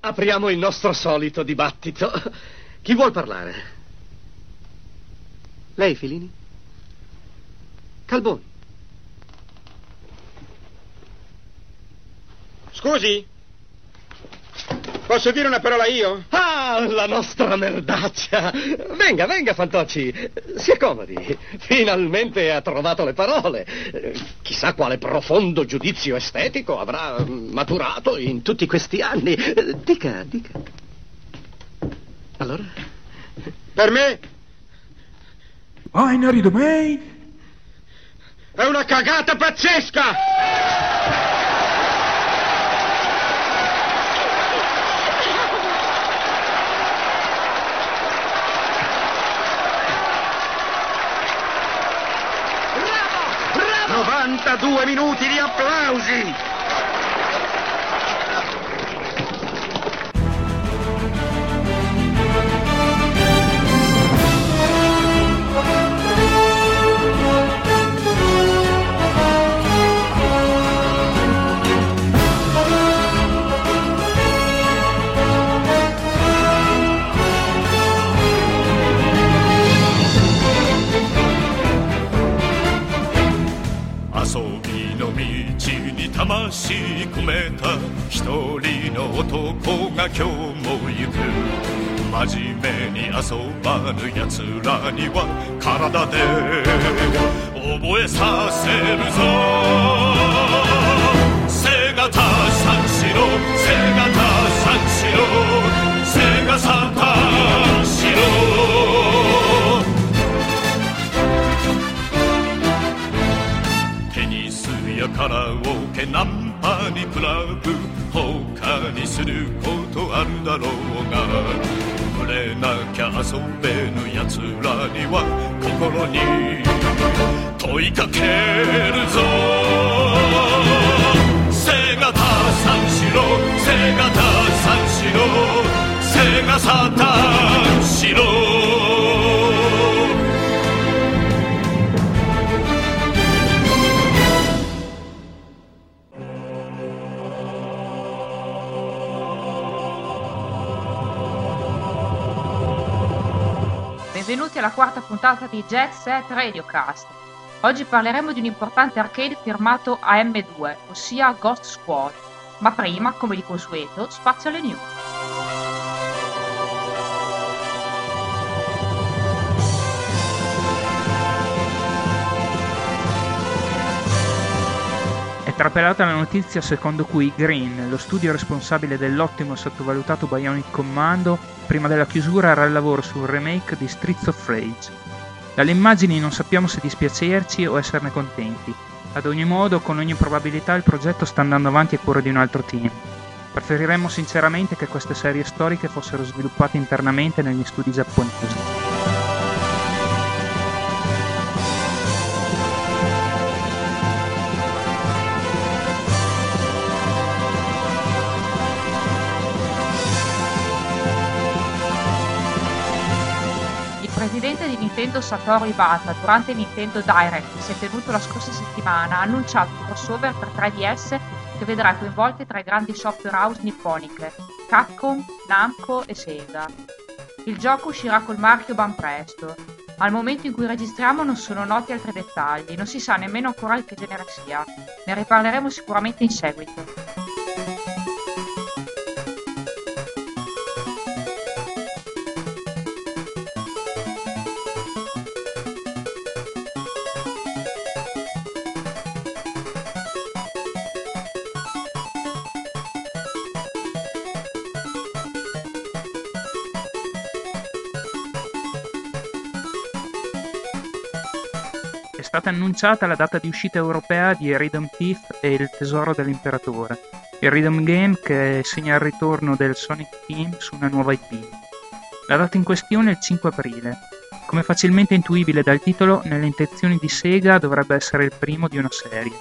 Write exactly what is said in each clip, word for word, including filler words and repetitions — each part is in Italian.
apriamo il nostro solito dibattito. Chi vuol parlare? Lei, Filini? Calboni? Scusi? Posso dire una parola io? Ah, la nostra merdaccia! Venga, venga, Fantocci, si accomodi. Finalmente ha trovato le parole. Chissà quale profondo giudizio estetico avrà maturato in tutti questi anni. Dica, dica. Allora? Per me Binary Domain è una cagata pazzesca! novantadue minuti di applausi! 魂込めた一人の男が今日も行く真面目に遊ばぬ奴らには体で覚えさせるぞセガタ三四郎セガタ三四郎セガサタン四郎テニスやカラオケナンパにクラブ他にすることあるだろうが触れなきゃ遊べぬ奴らには心に問いかけるぞセガタ三四郎セガタ三四郎セガサタン四郎 Benvenuti alla quarta puntata di Jet Set Radiocast. Oggi parleremo di un importante arcade firmato A M due, ossia Ghost Squad. Ma prima, come di consueto, spazio alle news. È trapelata la notizia secondo cui Green, lo studio responsabile dell'ottimo e sottovalutato Bionic Commando, prima della chiusura era al lavoro sul remake di Streets of Rage. Dalle immagini non sappiamo se dispiacerci o esserne contenti. Ad ogni modo, con ogni probabilità il progetto sta andando avanti a cura di un altro team. Preferiremmo sinceramente che queste serie storiche fossero sviluppate internamente negli studi giapponesi. Il presidente di Nintendo Satoru Iwata durante il Nintendo Direct che si è tenuto la scorsa settimana ha annunciato un crossover per tre D S che vedrà coinvolte tre grandi software house nipponiche, Capcom, Namco e Sega. Il gioco uscirà col marchio ben presto. Al momento in cui registriamo non sono noti altri dettagli, non si sa nemmeno ancora di che genere sia. Ne riparleremo sicuramente in seguito. È stata annunciata la data di uscita europea di Rhythm Thief e il Tesoro dell'Imperatore, il rhythm game che segna il ritorno del Sonic Team su una nuova I P. La data in questione è il cinque aprile. Come facilmente intuibile dal titolo, nelle intenzioni di Sega dovrebbe essere il primo di una serie.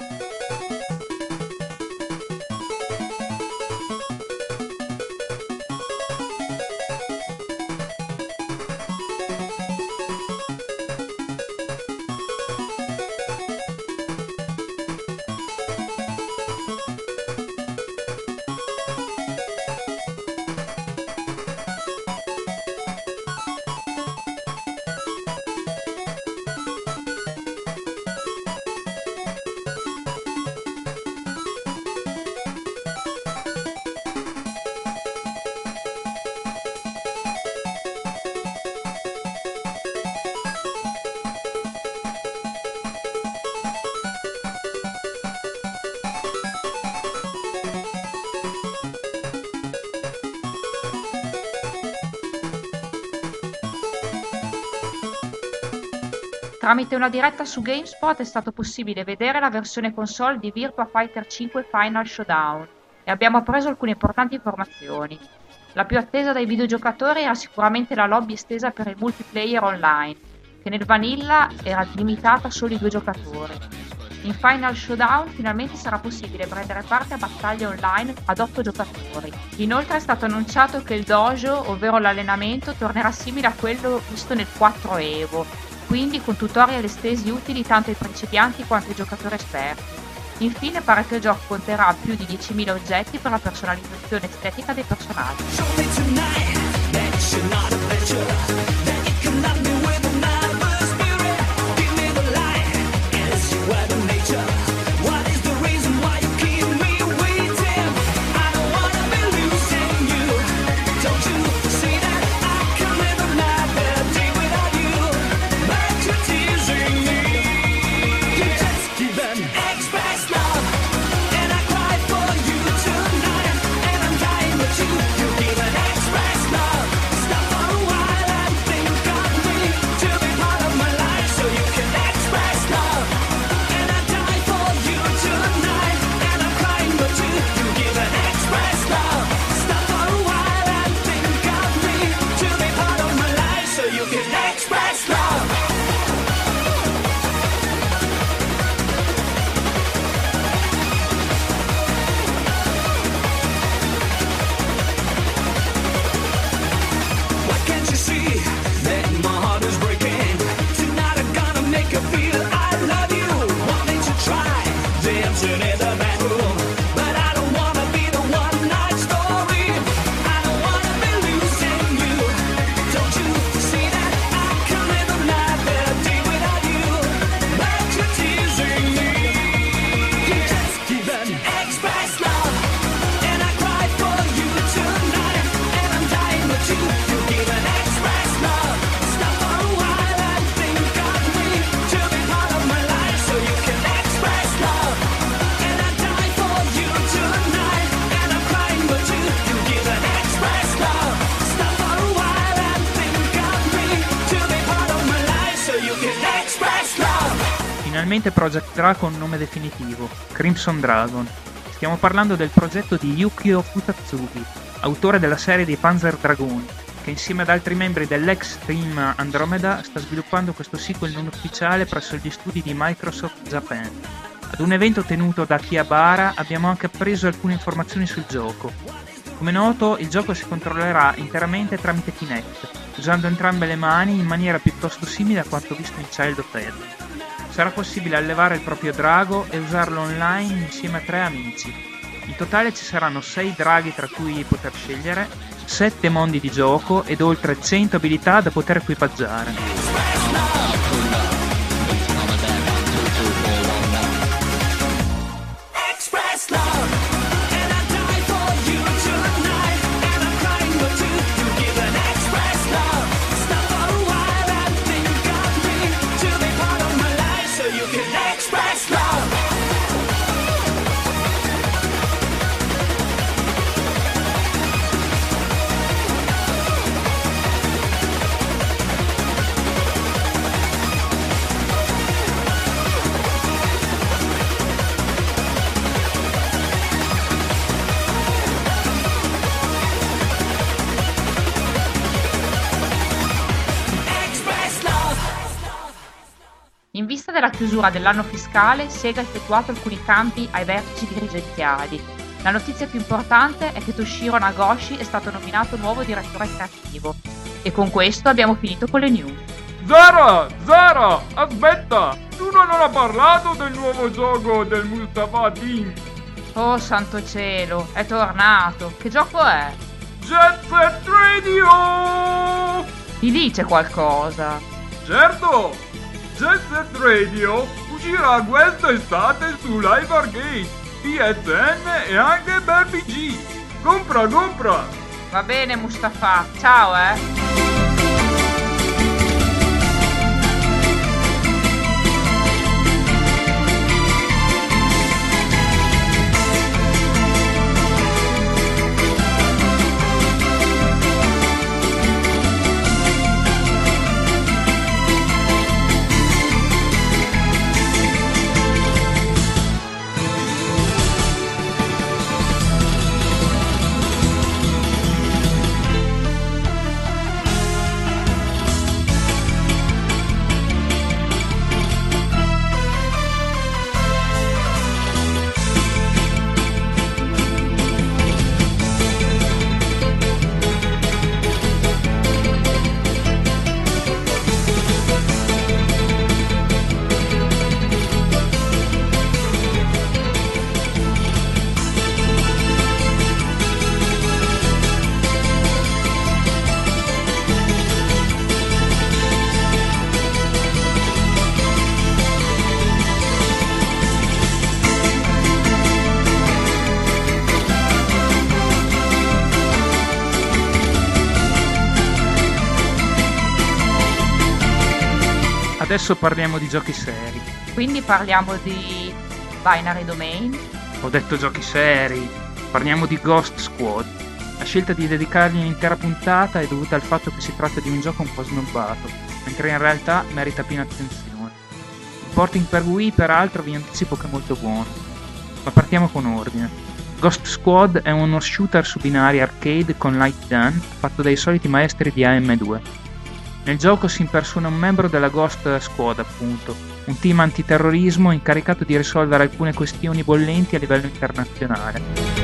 Tramite una diretta su GameSpot è stato possibile vedere la versione console di Virtua Fighter cinque Final Showdown e abbiamo appreso alcune importanti informazioni. La più attesa dai videogiocatori era sicuramente la lobby estesa per il multiplayer online, che nel vanilla era limitata a soli due giocatori. In Final Showdown finalmente sarà possibile prendere parte a battaglie online ad otto giocatori. Inoltre è stato annunciato che il dojo, ovvero l'allenamento, tornerà simile a quello visto nel quattro Evo, quindi con tutorial estesi utili tanto ai principianti quanto ai giocatori esperti. Infine pare che il gioco conterrà più di diecimila oggetti per la personalizzazione estetica dei personaggi. Finalmente Project Dragon nome definitivo, Crimson Dragon. Stiamo parlando del progetto di Yukio Futatsugi, autore della serie di Panzer Dragoon, che insieme ad altri membri dell'ex team Andromeda sta sviluppando questo sequel non ufficiale presso gli studi di Microsoft Japan. Ad un evento tenuto da Akihabara abbiamo anche appreso alcune informazioni sul gioco. Come noto, il gioco si controllerà interamente tramite Kinect, usando entrambe le mani in maniera piuttosto simile a quanto visto in Child of Eden. Sarà possibile allevare il proprio drago e usarlo online insieme a tre amici. In totale ci saranno sei draghi tra cui poter scegliere, sette mondi di gioco ed oltre cento abilità da poter equipaggiare. In vista della chiusura dell'anno fiscale, Sega ha effettuato alcuni cambi ai vertici dirigenziali. La notizia più importante è che Toshiro Nagoshi è stato nominato nuovo direttore creativo. E con questo abbiamo finito con le news. Zara! Zara! Aspetta! Tu non hai parlato del nuovo gioco del Mustafa Team! Oh santo cielo, è tornato! Che gioco è? Jet Set Radio! Mi dice qualcosa? Certo! Jet Set Radio uscirà questa estate su Live Arcade, P S N e anche per P C. Compra, compra! Va bene Mustafa, ciao eh! Adesso parliamo di giochi seri. Quindi parliamo di Binary Domain. Ho detto giochi seri. Parliamo di Ghost Squad. La scelta di dedicargli un'intera puntata è dovuta al fatto che si tratta di un gioco un po' snobbato, mentre in realtà merita piena attenzione. Il porting per Wii, peraltro, vi anticipo che è molto buono. Ma partiamo con ordine. Ghost Squad è uno shooter su binari arcade con light gun fatto dai soliti maestri di A M due. Nel gioco si impersona un membro della Ghost Squad, appunto, un team antiterrorismo incaricato di risolvere alcune questioni bollenti a livello internazionale.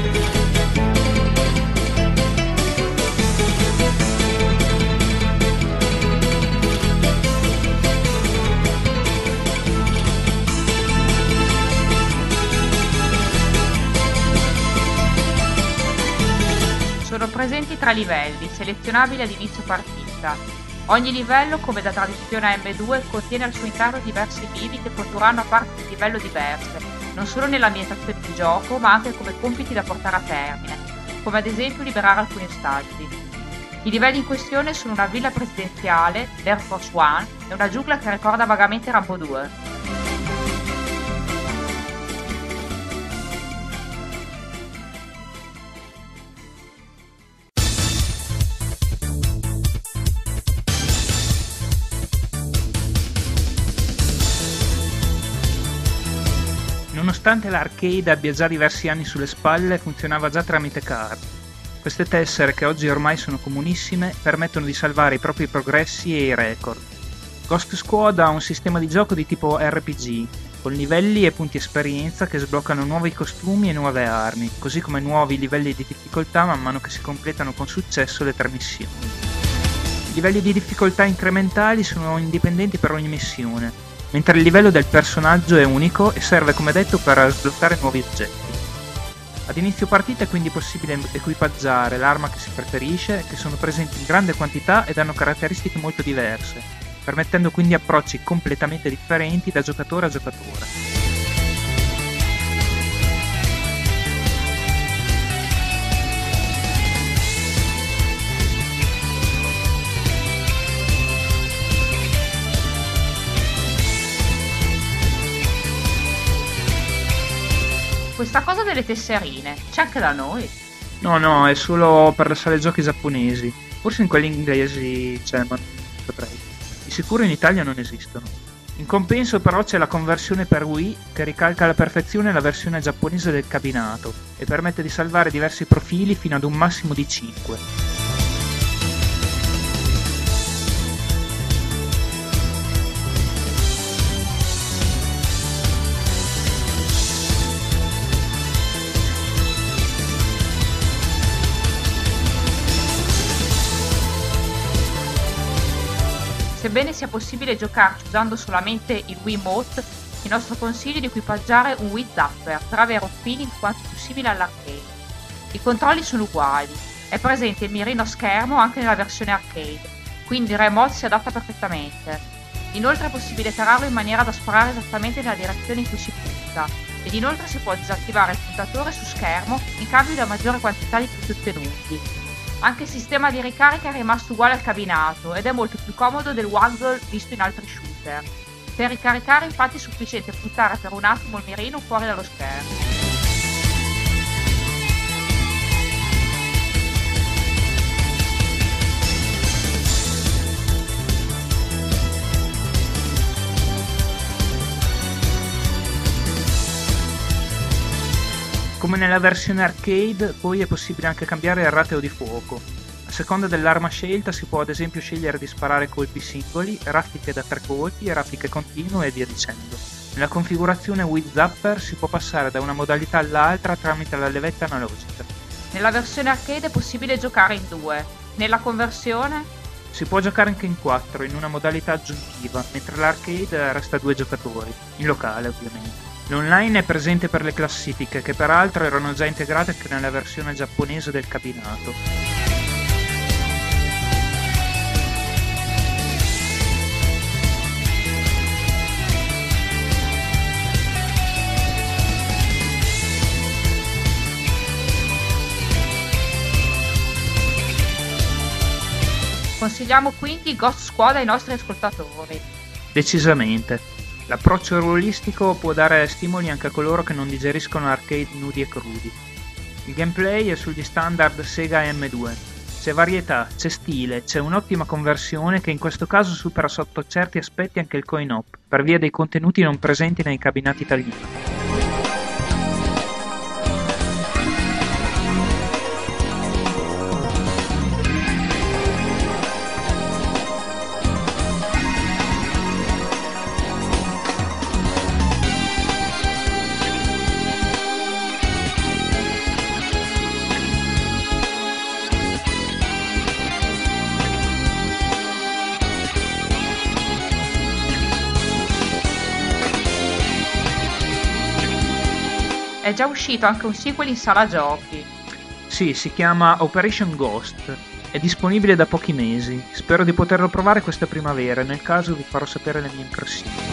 Sono presenti tre livelli, selezionabili ad inizio partita. Ogni livello, come da tradizione A M due, contiene al suo interno diversi vivi che condurranno a parti di livello diverse, non solo nell'ambientazione di gioco, ma anche come compiti da portare a termine, come ad esempio liberare alcuni ostaggi. I livelli in questione sono una villa presidenziale, l'Air Force One, e una giungla che ricorda vagamente Rambo due. Nonostante l'arcade abbia già diversi anni sulle spalle, funzionava già tramite card. Queste tessere, che oggi ormai sono comunissime, permettono di salvare i propri progressi e i record. Ghost Squad ha un sistema di gioco di tipo R P G, con livelli e punti esperienza che sbloccano nuovi costumi e nuove armi, così come nuovi livelli di difficoltà man mano che si completano con successo le tre missioni. I livelli di difficoltà incrementali sono indipendenti per ogni missione, mentre il livello del personaggio è unico e serve, come detto, per sbloccare nuovi oggetti. Ad inizio partita è quindi possibile equipaggiare l'arma che si preferisce, che sono presenti in grande quantità ed hanno caratteristiche molto diverse, permettendo quindi approcci completamente differenti da giocatore a giocatore. Questa cosa delle tesserine, c'è anche da noi? No, no, è solo per le sale giochi giapponesi. Forse in quelli inglesi c'è, ma non saprei. Di sicuro in Italia non esistono. In compenso però c'è la conversione per Wii che ricalca alla perfezione la versione giapponese del cabinato e permette di salvare diversi profili fino ad un massimo di cinque. Sebbene sia possibile giocarci usando solamente il Wiimote, il nostro consiglio è di equipaggiare un Wii Zapper per avere un feeling quanto più simile all'arcade. I controlli sono uguali, è presente il mirino a schermo anche nella versione arcade, quindi il remote si adatta perfettamente. Inoltre è possibile tararlo in maniera da sparare esattamente nella direzione in cui si punta, ed inoltre si può disattivare il puntatore su schermo in cambio di una maggiore quantità di punti ottenuti. Anche il sistema di ricarica è rimasto uguale al cabinato ed è molto più comodo del waggle visto in altri shooter. Per ricaricare infatti è sufficiente puntare per un attimo il mirino fuori dallo schermo. Come nella versione arcade, poi è possibile anche cambiare il rateo di fuoco. A seconda dell'arma scelta si può ad esempio scegliere di sparare colpi singoli, raffiche da tre colpi, raffiche continue e via dicendo. Nella configurazione Wii Zapper si può passare da una modalità all'altra tramite la levetta analogica. Nella versione arcade è possibile giocare in due. Nella conversione? Si può giocare anche in quattro, in una modalità aggiuntiva, mentre l'arcade resta a due giocatori, in locale ovviamente. L'online è presente per le classifiche, che peraltro erano già integrate anche nella versione giapponese del cabinato. Consigliamo quindi Ghost Squad ai nostri ascoltatori. Decisamente. L'approccio ruolistico può dare stimoli anche a coloro che non digeriscono arcade nudi e crudi. Il gameplay è sugli standard Sega M due. C'è varietà, c'è stile, c'è un'ottima conversione che in questo caso supera sotto certi aspetti anche il coin-op, per via dei contenuti non presenti nei cabinati italiani. È già uscito anche un sequel in sala giochi. Sì, si chiama Operation Ghost. È disponibile da pochi mesi. Spero di poterlo provare questa primavera e nel caso vi farò sapere le mie impressioni.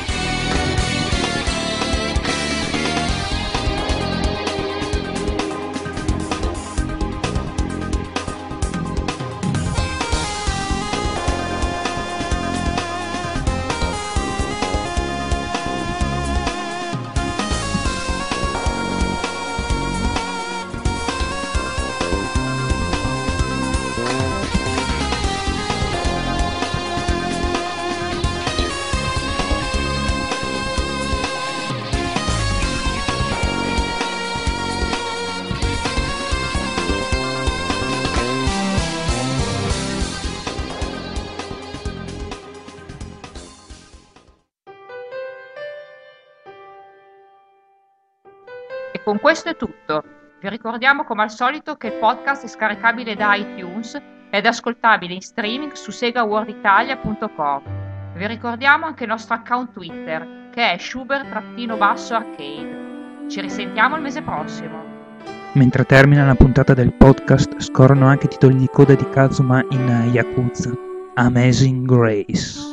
Con questo è tutto. Vi ricordiamo come al solito che il podcast è scaricabile da iTunes ed è ascoltabile in streaming su sega world italia punto com. Vi ricordiamo anche il nostro account Twitter che è Schubert-arcade. Ci risentiamo il mese prossimo. Mentre termina la puntata del podcast scorrono anche i titoli di coda di Kazuma in Yakuza Amazing Grace.